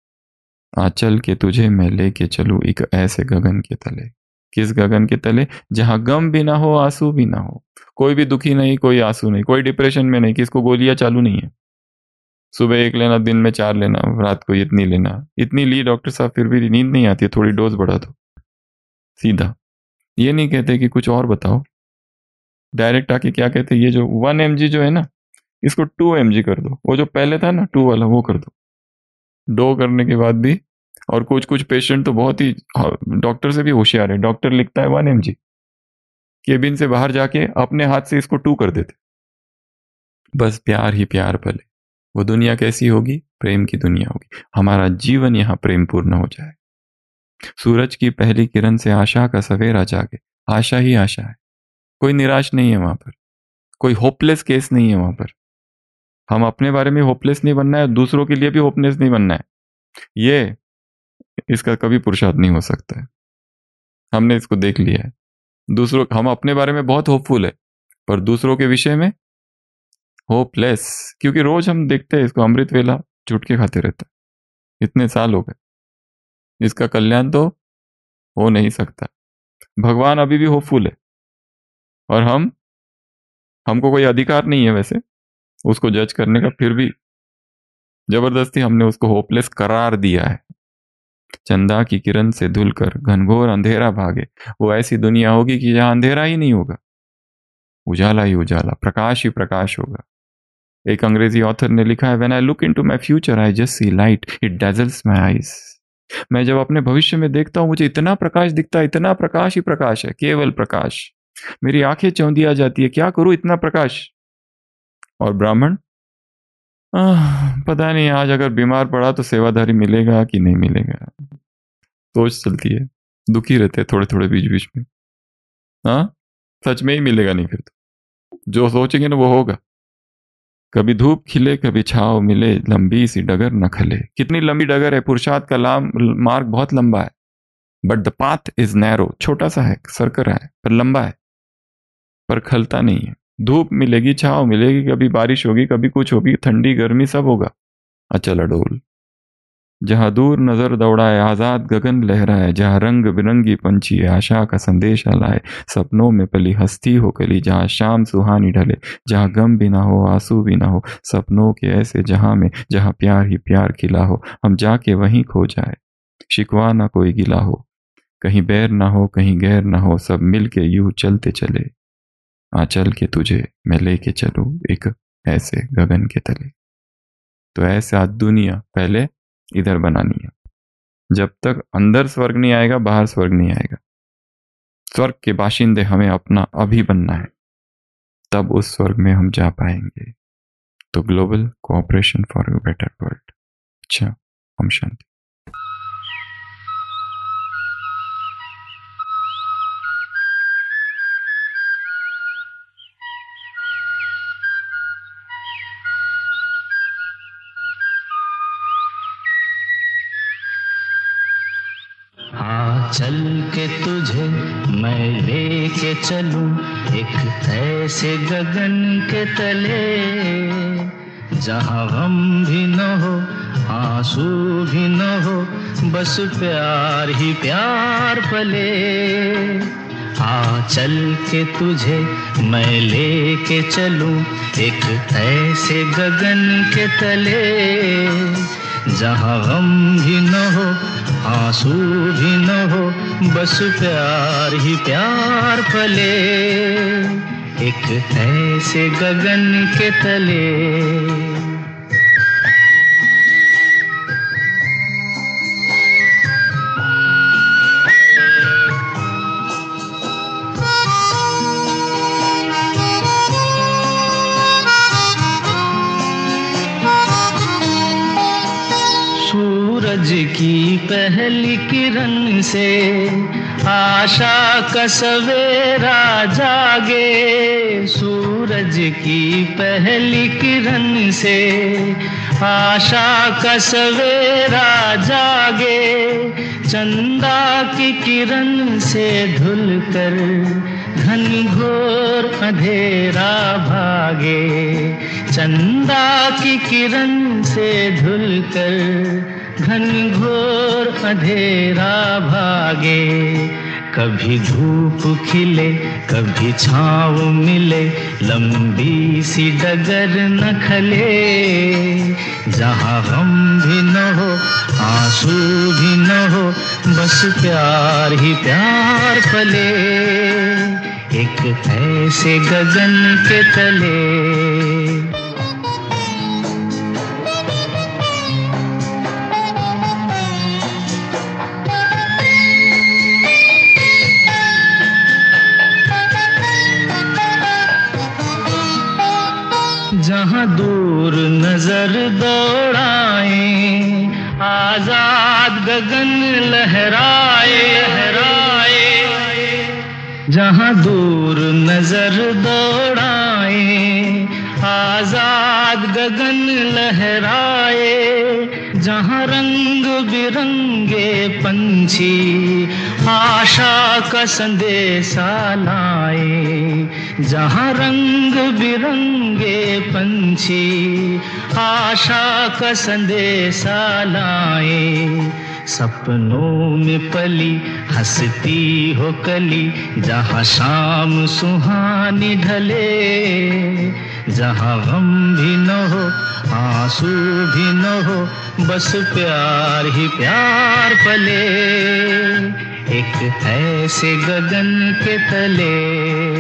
आंचल के तुझे मैं लेके चलूं एक ऐसे गगन के तले। किस गगन के तले, जहां गम भी ना हो, आंसू भी ना हो, कोई भी दुखी नहीं, कोई आंसू नहीं, कोई डिप्रेशन में नहीं, किसको गोलियां चालू नहीं है। सुबह एक लेना, दिन में चार लेना, रात को इतनी लेना। इतनी ली डॉक्टर साहब फिर भी नींद नहीं आती, थोड़ी डोज बढ़ा दो। सीधा ये नहीं कहते कि कुछ और बताओ, डायरेक्ट आके क्या कहते, ये जो वन एम जी जो है ना, इसको टू एम जी कर दो। वो जो पहले था ना टू वाला, वो कर दो। दो करने के बाद भी, और कुछ कुछ पेशेंट तो बहुत ही डॉक्टर से भी होशियार है, डॉक्टर लिखता है वन एम जी, केबिन से बाहर जाके अपने हाथ से इसको टू कर देते। बस प्यार ही प्यार पले। वो दुनिया कैसी होगी, प्रेम की दुनिया होगी। हमारा जीवन यहां प्रेम पूर्ण हो जाए। सूरज की पहली किरण से आशा का सवेरा जागे, आशा ही आशा है। कोई निराश नहीं है वहां पर, कोई होपलेस केस नहीं है वहां पर। हम अपने बारे में होपलेस नहीं बनना है, दूसरों के लिए भी होपलेस नहीं बनना है। ये इसका कभी पुरुषार्थ नहीं हो सकता है। हमने इसको देख लिया है। दूसरों, हम अपने बारे में बहुत होपफुल है, पर दूसरों के विषय में होपलेस, क्योंकि रोज हम देखते हैं इसको, अमृत वेला चुटके खाते रहता है। इतने साल हो गए, इसका कल्याण तो हो नहीं सकता। भगवान अभी भी होपफुल है, और हम हमको कोई अधिकार नहीं है वैसे उसको जज करने का, फिर भी जबरदस्ती हमने उसको होपलेस करार दिया है। चंदा की किरण से धुलकर घनघोर अंधेरा भागे, वो ऐसी दुनिया होगी कि जहां अंधेरा ही नहीं होगा, उजाला ही उजाला, प्रकाश ही प्रकाश होगा। एक अंग्रेजी ऑथर ने लिखा है, when I look into my future I just see light, it dazzles my eyes. मैं जब अपने भविष्य में देखता हूं, मुझे इतना प्रकाश दिखता है, इतना प्रकाश ही प्रकाश है, केवल प्रकाश। मेरी आंखें चौंधिया जाती है, क्या करूं इतना प्रकाश। और ब्राह्मण, पता नहीं आज अगर बीमार पड़ा तो सेवाधारी मिलेगा कि नहीं मिलेगा, सोच चलती है, दुखी रहते हैं थोड़े थोड़े बीच बीच में। हाँ, सच में ही मिलेगा नहीं, फिर तो जो सोचेंगे ना वो होगा। कभी धूप खिले कभी छाव मिले, लंबी सी डगर न खले। कितनी लंबी डगर है, पुरुषार्थ का लाम मार्ग बहुत लंबा है, but the path is narrow, छोटा सा है, सर्कल है, पर लंबा है, पर खलता नहीं है। धूप मिलेगी, छाव मिलेगी, कभी बारिश होगी, कभी कुछ होगी, ठंडी गर्मी सब होगा, अचल अडोल। जहां दूर नजर दौड़ाए आजाद गगन लहराए, जहां रंग बिरंगी पंछी आशा का संदेश लाए, सपनों में पली हस्ती हो कली, जहां शाम सुहानी ढले, जहां गम भी ना हो आंसू भी ना हो, सपनों के ऐसे जहां में जहां प्यार ही प्यार खिला हो, हम जाके वहीं खो जाए, शिकवा ना कोई गिला हो, कहीं बैर ना हो कहीं गैर ना हो, सब मिल के यूं चलते चले, आ चल के तुझे मैं लेके चलूं एक ऐसे गगन के तले। तो ऐसा दुनिया पहले इधर बनानी है। जब तक अंदर स्वर्ग नहीं आएगा, बाहर स्वर्ग नहीं आएगा। स्वर्ग के बाशिंदे हमें अपना अभी बनना है, तब उस स्वर्ग में हम जा पाएंगे। तो global cooperation for a better world. अच्छा, ओम शांति।
चल के तुझे मैं लेके चलूं एक ऐसे गगन के तले, जहां गम भी न हो आंसू भी न हो, बस प्यार ही प्यार पले। आ चल के तुझे मैं लेके चलूं एक ऐसे गगन के तले, जहां गम भी न हो आंसू भी न हो, बस प्यार ही प्यार पले, एक ऐसे गगन के तले। सूरज की पहली किरण से आशा का सवेरा जागे, सूरज की पहली किरण से आशा का सवेरा जागे, चंदा की किरण से धुलकर घनघोर अंधेरा भागे, चंदा की किरण से धुलकर घनघोर अंधेरा भागे। कभी धूप खिले कभी छाँव मिले, लंबी सी डगर न खले, जहाँ गम भी न हो आंसू भी न हो, बस प्यार ही प्यार पले, एक ऐसे गगन के तले। जहाँ दूर नजर दौड़ाए आजाद गगन लहराए लहराए, जहाँ दूर नजर दौड़ाए आजाद गगन लहराए, जहाँ रंग बिरंगे पंछी आशा का संदेशा लाए, जहाँ रंग बिरंगे पंछी आशा का संदेशा लाए। सपनों में पली हंसती हो कली, जहाँ शाम सुहानी ढले, जहाँ गम भी न हो आंसू भी न हो, बस प्यार ही प्यार पले, एक ऐसे गगन के तले।